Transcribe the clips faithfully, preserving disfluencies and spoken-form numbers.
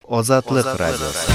Азатлык радиосы.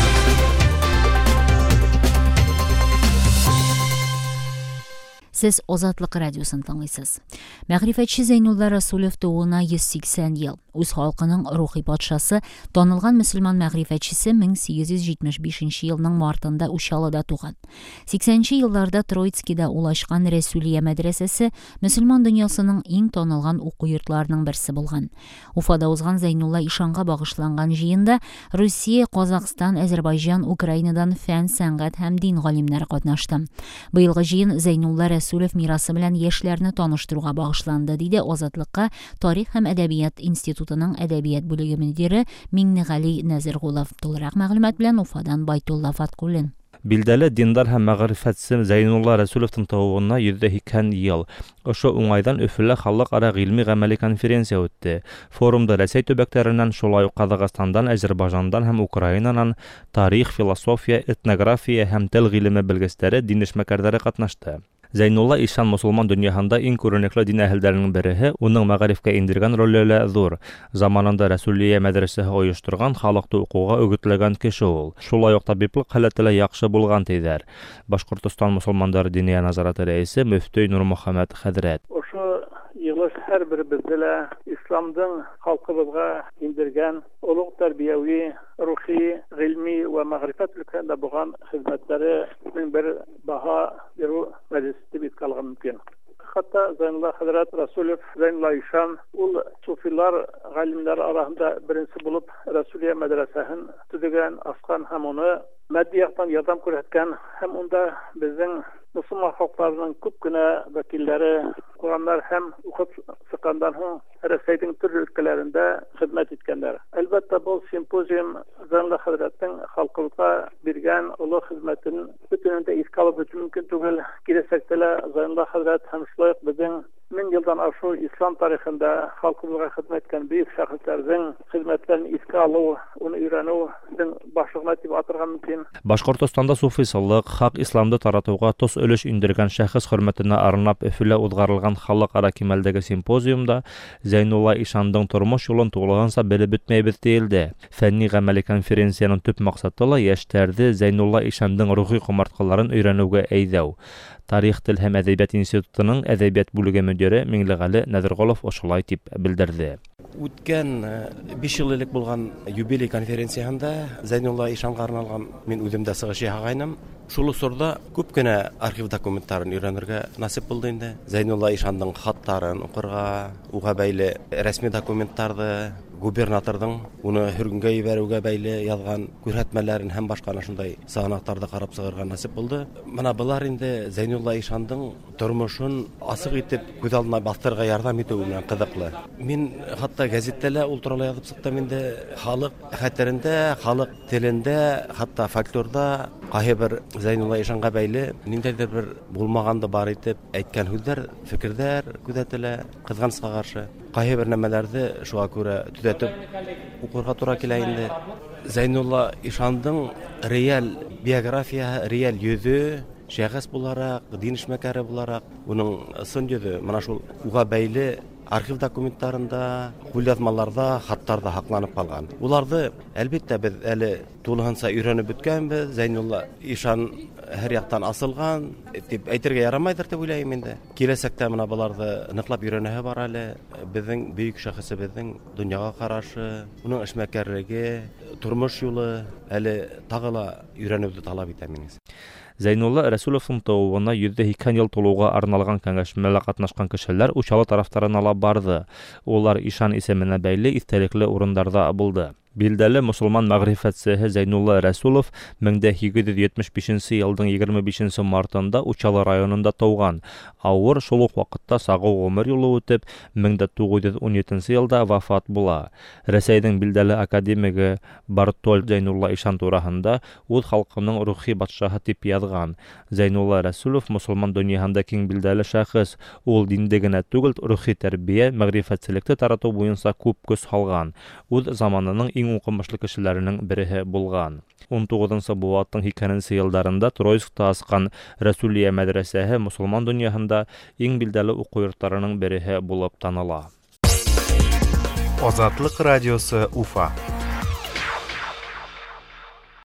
Siz Ozatlık Radyosu'nu tanıysınız. Мәғрифәтші Зайнулла Расулов doğuna yuz seksen yıl. Үз халқының рухи патшасы, танылған мөселман мәғрифәтшісі мең сигез йөз җитмеш бишенче елның мартында Ушалыда туган. сиксәненче елларда Троицкида улашкан Рәсүлия мәдрәсәсе мөселман дөньясының иң танылган уку йортларының берсе булган. Уфада узган Зайнулла ишанга багышланган җыенда Русия, Казакстан, Азәрбайҗан, Украинадан фән, сәнгать һәм дин галимнәре катнашты. Быелгы җыен Зайнулла Расулов мирасы белән яшьләрне таныштыруга багышланды, диде Азатлыкка Тарих һәм әдәбият институтының әдәбият бүлеге мөдире Миңнегали Нәзиргулов. Тулырак мәгълүмат белән Уфадан Байтулла Фаткуллин. Билдәле диндар һәм мәгърифәтче Зайнулла Расуловның тууына йөз икән ел. Ошо уңайдан Өфөлә халыкара гыйльми-гамәли конференция үтте. Форумда Рәсәй төбәкләреннән, шулай ук Казакстандан, Азәрбайҗандан һәм Украинанан тарих, философия, этнография һәм тел гыйлеме белгечләре, дин эшмәкәрләре катнашты. Зайнулла ишан мусулман дөньяһында иң күренекле дин әһелләренең береһе, уның мәгарифкә индергән роле зур. Заманында Рәсүлия мәдрәсәһе оештырган, халыкты укуга өгетләгән кеше ул. Шулай ук табиблык халәте лә яхшы булган тиҙәр. Башкортостан мусулмандары диния назараты рәисе мөфтөй Нурмөхәммәд хәҙрәт. Yılış her birimizde de İslam'dan halkımıza indirgen oluk terbiyevi, ruhi, ilmi ve mağrifet ülkelerinde bulan hizmetlerinin bir baha bir meclisi bir kalgan mümkün. Hatta Zeynullah Hazret Resulü Zeynullah İşan ul sufiler galimler arasında birincisi bulup Resuliye medresesinin tüdügen askan hem onu maddiyattan yardım kuretken hem onda bizim Müslüman halklarının küp güne vekilleri, Kur'anlar hem ukut sıkandan hın Reseydin türlü ülkelerinde hizmet etkenler. Elbette bu sempozyum Zeynullah Hazret'in halkımıza birgen ulu hizmetin bütününde iskalı bütün mümkün tügül giresektele Zeynullah Hazret hem şulayık bizim min yıldan aşu İslam tarihinde halkımıza hizmet etken büyük şahısların hizmetlerini iskalı, onu öğrenu, başlığına etip atırgan mümkün. Башкортостанда суфийсылык, хак исламды таратуга тос өлеш индергән шәхес хөрмәтенә арнап Өфөлә узгарылган халыкара кимәлдәге симпозиумда Зайнулла Ишандың тормыш юлын тулыгынса белеп бетмәйбез диелде. Фәнни-гамәли конференциянең төп максаты ла яшьләрне Зайнулла Ишандың рухи кумарткаларын өйрәнүгә әйдәү. Тарих, тел һәм әдәбият институтының әдәбият бүлеге мөдире Миңнегали Нәзиргулов ошолай дип белдерде. Үткән биш ел элек булган юбилей конференциясында Зайнулла Ишанга арналган мин үзем дә сыгыш яһагайным. Шул усурда күп кенә архив документларын өйрәнергә насип булды инде. Зайнулла Ишандың хаттарын укырга, уга бәйле рәсми документларны, губернатордың уны хөргөнгә ибәрүгә бәйле язган күрһәтмәләрен һәм башка шундай сыгынакларда карап сыгырга насип булды. Менә булар инде Зайнулла Ишандың тормышын асык итеп күз алдына бастырырга ярдәм итү белән кызыклы. Мин хатта газеттәлә ул турында язып сыктым инде. Халык хәтерендә, халык телендә, хатта фольклорда кайбер Зайнулла Ишанга бәйле ниндидер бер булмаганды бар итеп әйткән сүзләр, фикерләр күзәтелә, кызганычка каршы. Кайбер нәмәләрне шуга күрә төзәтеп укырга туры килә инде. Зайнулла Ишандың реаль биографиясы, реаль йөзе, шәхес буларак, дин эшмәкәре буларак, уның сын йөзе менә шул уга бәйле архив документларында, кулъязмаларда, хаттарда хакланып калган. Уларны әлбәттә без әле тулыгынча өйрәнеп беткәнбез. Зайнулла Ишан һәр яктан асылган дип әйтергә ярамайдыр дип уйлыйм инде. Киләсәктә менә буларны ныклап өйрәнәһе бар әле. Безнең бөек шәхесебезнең дөньяга карашы, уның эшмәкәрлеге, тормыш юлы әле тагыла өйрәнүне талап итә минес. Зайнулла Расуловның тууына йөз икән ел тулуга арналган кәңәшмәләрдә катнашкан кешеләр Учалы тарафтарына ла барды. Улар Ишан исеменә бәйле истәлекле урыннарда булды. Билдәле мусулман мәгърифәтчесе Зайнулла Расулов мең сигез йөз җитмеш бишенче елның егерме бишенче мартында Учалы районында туган. Авыр шул ук вакытта сагу гомер юлы үтеп, мең тугыз йөз ун җиденче елда вафат була. Рәсәйнең билдәле академигы Бартоль Зайнулла Ишан турында ул халкының рухи батшаһы дип язган. Зайнулла Расулов мусулман дөньяһында киң билдәле шәхес. Ул диндә генә түгел, рухи тәрбия, мәгърифәтчелекне тарату буенча күп көч салган. Ул заманының иң укымышлы кешеләренең береһе булган. он тугызынчы буаттың икенче елларында Троицкта аскан Рәсүлия мәдрәсәһе мусулман дөньяһында иң билдәле уку йортларының береһе булып таныла. Азатлык радиосы Уфа.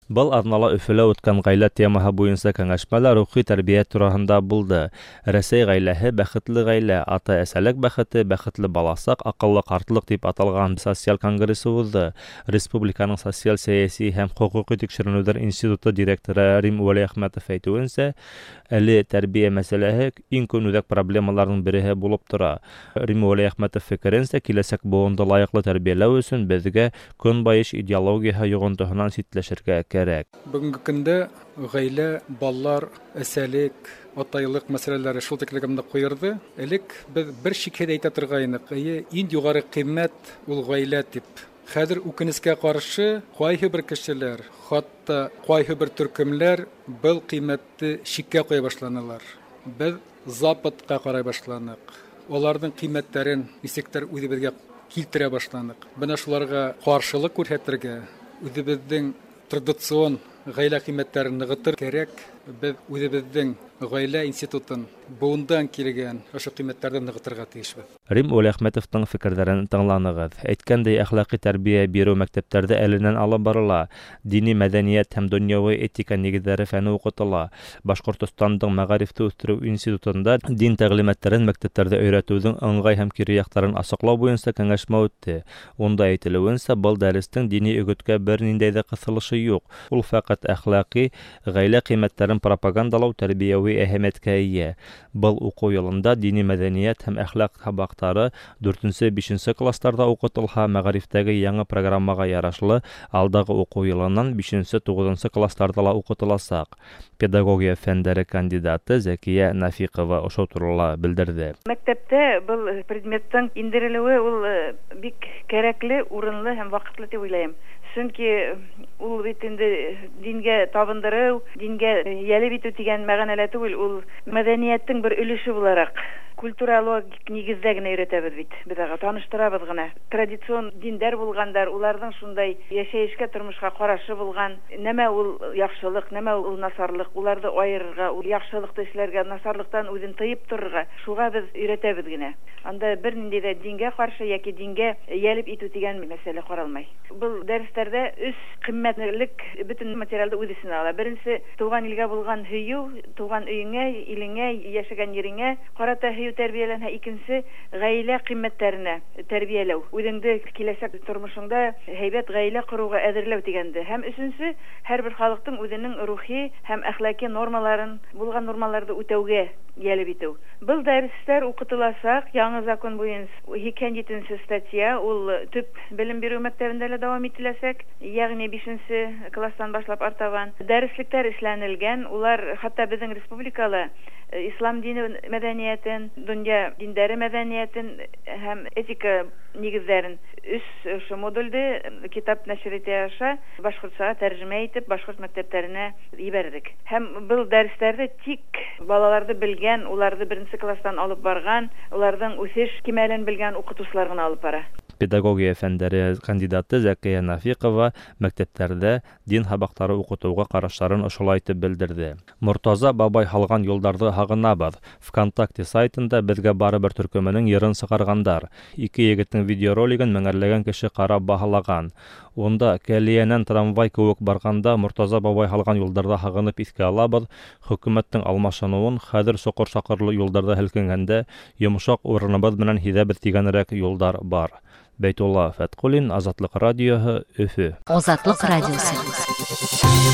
Был арнала Өфөлә үткән гаилә темаһы буенча кәңәшмәләр рухи тәрбия тураһында булды. Рәсәй гаиләһе бәхетле гаилә, ата-әсәлек бәхете, бәхетле баласак, акыллы картлык дип аталган социаль конгрессы узды. Республиканың социаль-сәяси һәм хукукый тикшеренүләр институты директоры Рим Вәлиәхмәтов әйтүенчә, әле тәрбия мәсьәләһе иң күп проблемаларның береһе булып тора. Рим Вәлиәхмәтов фикеренчә, киләсәк буында лаеклы тәрбияләү өчен безгә көнбайыш идеологияһы йогынтыһынан ситләшергә кирәк. Бүгенге көндә гаилә, балалар, әсәлек, атайлык мәсьәләләре шул тиклегендә куерды. Элек без бер шикәдә әйтә торгайнык, иң югары кыйммәт ул гаилә дип. Хәзер үкенескә каршы кайһы бер кешеләр, хатта кайһы бер төркемләр был кыйммәтне шиккә куя башланалар. Без Западка карай башланык. Оларның кыйммәтләрен исектер үзебезгә килтерә башланык. Менә шуларга каршылык күрсәтергә, үзебезнең традицион гаилә кыйммәтләрен ныгытыр кирәк. Без үзебезнең гаилә институтын буындан килгән ошо кыйммәтләрне ныгытырга тиешбез. Рим Вәлиәхмәтовның фикерләрен тыңланыгыз. Әйткәндәй, әхлакый тәрбия бирү мәктәпләрдә әленнән алып барыла. Дини мәдәният һәм дөньяви этика нигезләре фәне укытыла. Башкортостандың Мәгарифте үстерү институтында дин тәгълиматларын мәктәпләрдә өйрәтүнең ыңгай һәм кире яктарын асыклау буенча кәңәшмә үтте. Унда әйтелүенчә, был дәрестең дини өгеткә берниндәй дә кысылышы юк. Ул фақат әхлакый, гаилә кыйммәтләрен пропагандалау тәрбияви әһәмияткә ия. Был уку елында дини мәдәният һәм әхлак сабактары дүртенче-бишенче классларда укытылса, мәгарифтәге яңа программага ярашлы алдагы уку елыннан бишенче-тугызынчы классларда ла укытылачак. Педагогия фәннәре кандидаты Зәкия Нафикова ошо турыда белдерде. Мәктәптә был предметтың индерелүе ул бик кирәкле, урынлы һәм вакытлы дип уйлыйм. Чөнки ул бит инде дингә табындыру, дингә ялеп итү дигән мәгънәле түгел, ул мәдәнияттың бер өлеше буларак культурологик нигездә генә өйрәтәбез бит. Без ага таныштырабыз гына. Традицион диндәр булгандар, уларның шундай яшәешкә, тормышка карашы булган, нәмә ул яхшылык, нәмә ул насарлык, уларны аерырга, ул яхшылыкты эшләргә, насарлыктан үзен тыеп торырга, шуга без өйрәтәбез генә. Анда бернинди дә дингә каршы яки дингә ялеп итү дигән мәсьәлә каралмай. Бу дәресләрдә үз кыйммәтлек бөтен материалда үзесен ала. Беренче туган илгә булган һөю, туган өеңә, илеңә, яшәгән ереңә карата һөю тәрбияләнә, икенче гаилә кыйммәтләренә тәрбияләү. Үзеңдә киләсәк тормышыңда һәйбәт гаилә коруга әзерләү дигәнде. Һәм өченче һәрбер халыктың үзенең рухи һәм әхлаки нормаларын, булган нормаларны үтәүгә ялеп итү. Был дәресләр укытыласак, яңа закон буенча икенче җиденче статья, ул төп белем бирү мәктәбендә дәвам ителәсәк, ягъни бишенче класстан башлап артаган дәреслектәр эшләнелгән. Улар хәтта безнең республикала ислам дине мәдәниятен, дөнья диндәре мәдәниятен һәм этика нигезләрен үз шу модульдә китап нәшер итә аша башкортчага тәрҗемә итеп башкорт мәктәпләренә ибәрдек. Һәм бу дәресләрдә тик балаларды белгән, уларны беренче класстан алып барган, уларның үсеш кимәлен белгән укытучылар гына алып бара. Педагогия фәннәре кандидаты Зәкия Нафикова мәктәпләрдә дин һабактары укытуга карашларын ошолай итеп белдерде. Мортаза бабай халган юлларда хагынабыз. ВКонтакте сайтында безгә барыбер төркеменең йырын сыгаргандар. Ике егетнең видеоролигын меңәрләгән кеше карап баһалаган. Онда Кәлиянән трамвай кебек барганда Мортаза бабай халган юлларда хагынып искә алабыз. Хөкүмәтнең алмашынуын хәзер соқыр-сакырлы юлларда һелкенгәндә йомшак урыныбыз белән һидәбез дигәнрәк юллар бар. Бәйтулла Фәткулин, Азатлык радиоһы, Өфө. Азатлык радиосы.